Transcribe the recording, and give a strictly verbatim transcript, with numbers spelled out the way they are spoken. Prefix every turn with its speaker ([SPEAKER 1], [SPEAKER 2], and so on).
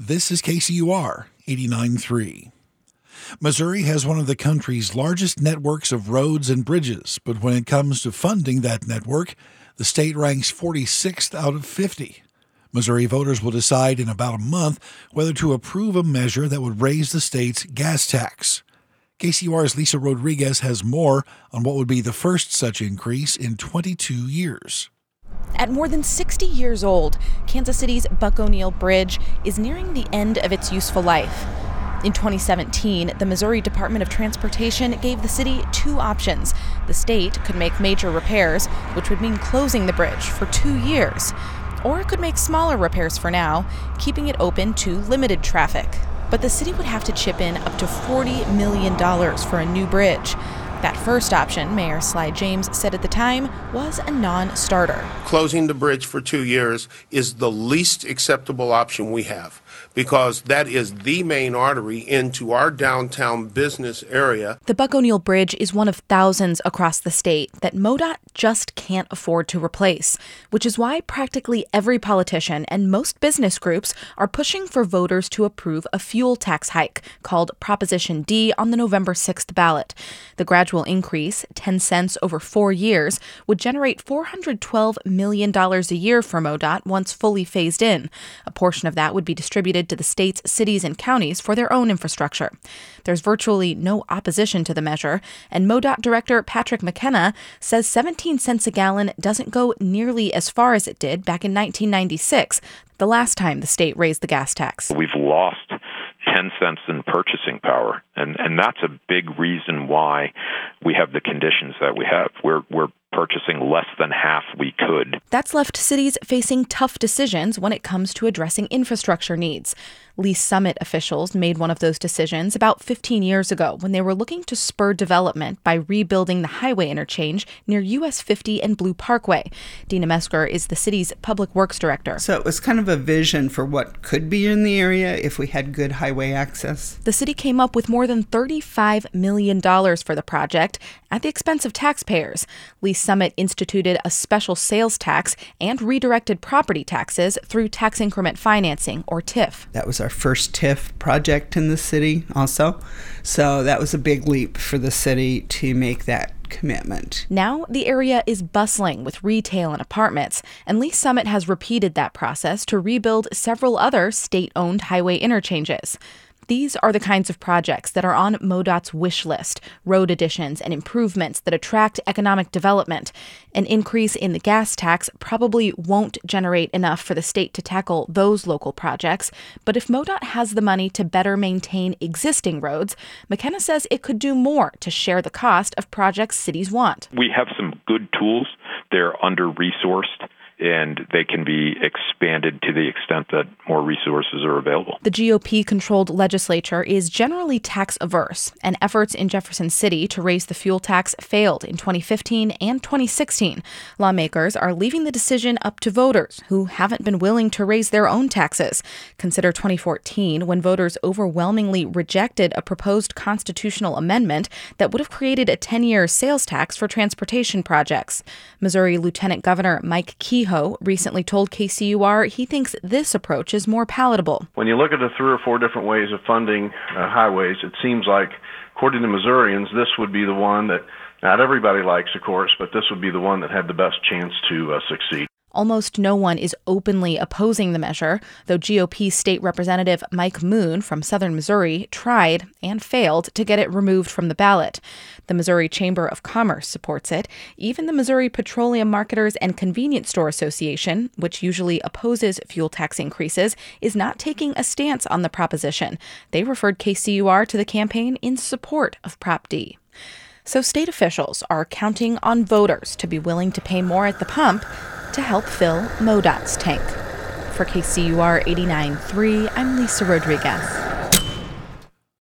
[SPEAKER 1] This is K C U R eighty-nine point three. Missouri has one of the country's largest networks of roads and bridges, but when it comes to funding that network, the state ranks forty-sixth out of fifty. Missouri voters will decide in about a month whether to approve a measure that would raise the state's gas tax. K C U R's Lisa Rodriguez has more on what would be the first such increase in twenty-two years.
[SPEAKER 2] At more than sixty years old, Kansas City's Buck O'Neil Bridge is nearing the end of its useful life. In twenty seventeen, the Missouri Department of Transportation gave the city two options. The state could make major repairs, which would mean closing the bridge for two years. Or it could make smaller repairs for now, keeping it open to limited traffic. But the city would have to chip in up to forty million dollars for a new bridge. That first option, Mayor Sly James said at the time, was a non-starter.
[SPEAKER 3] Closing the bridge for two years is the least acceptable option we have, because that is the main artery into our downtown business area.
[SPEAKER 2] The Buck O'Neil Bridge is one of thousands across the state that MoDOT just can't afford to replace, which is why practically every politician and most business groups are pushing for voters to approve a fuel tax hike called Proposition D on the November sixth ballot. The gradual increase, ten cents over four years, would generate four hundred twelve million dollars a year for MoDOT once fully phased in. A portion of that would be distributed to the state's cities and counties for their own infrastructure. There's virtually no opposition to the measure, and MoDOT Director Patrick McKenna says seventeen cents a gallon doesn't go nearly as far as it did back in nineteen ninety-six, the last time the state raised the gas tax.
[SPEAKER 4] We've lost ten cents in purchasing power, and, and that's a big reason why we have the conditions that we have. We're we're purchasing less than half we could.
[SPEAKER 2] That's left cities facing tough decisions when it comes to addressing infrastructure needs. Lee's Summit officials made one of those decisions about fifteen years ago when they were looking to spur development by rebuilding the highway interchange near U S fifty and Blue Parkway. Dina Mesker is the city's public works director.
[SPEAKER 5] So it was kind of a vision for what could be in the area if we had good highway access.
[SPEAKER 2] The city came up with more than thirty-five million dollars for the project at the expense of taxpayers. Lee's Summit instituted a special sales tax and redirected property taxes through tax increment financing, or T I F.
[SPEAKER 5] That was our first T I F project in the city also. So that was a big leap for the city to make that commitment.
[SPEAKER 2] Now the area is bustling with retail and apartments, and Lee's Summit has repeated that process to rebuild several other state-owned highway interchanges. These are the kinds of projects that are on MoDOT's wish list, road additions and improvements that attract economic development. An increase in the gas tax probably won't generate enough for the state to tackle those local projects, but if MoDOT has the money to better maintain existing roads, McKenna says it could do more to share the cost of projects cities want.
[SPEAKER 4] We have some good tools. They're under-resourced, and they can be expanded to the extent that more resources are available.
[SPEAKER 2] The G O P-controlled legislature is generally tax-averse, and efforts in Jefferson City to raise the fuel tax failed in twenty fifteen and twenty sixteen. Lawmakers are leaving the decision up to voters who haven't been willing to raise their own taxes. Consider twenty fourteen, when voters overwhelmingly rejected a proposed constitutional amendment that would have created a ten-year sales tax for transportation projects. Missouri Lieutenant Governor Mike Kehoe recently told K C U R he thinks this approach is more palatable.
[SPEAKER 6] When you look at the three or four different ways of funding uh, highways, it seems like, according to Missourians, this would be the one that not everybody likes, of course, but this would be the one that had the best chance to uh, succeed.
[SPEAKER 2] Almost no one is openly opposing the measure, though G O P State Representative Mike Moon from southern Missouri tried and failed to get it removed from the ballot. The Missouri Chamber of Commerce supports it. Even the Missouri Petroleum Marketers and Convenience Store Association, which usually opposes fuel tax increases, is not taking a stance on the proposition. They referred K C U R to the campaign in support of Prop D. So state officials are counting on voters to be willing to pay more at the pump to help fill MoDOT's tank. For K C U R eighty-nine point three, I'm Lisa Rodriguez.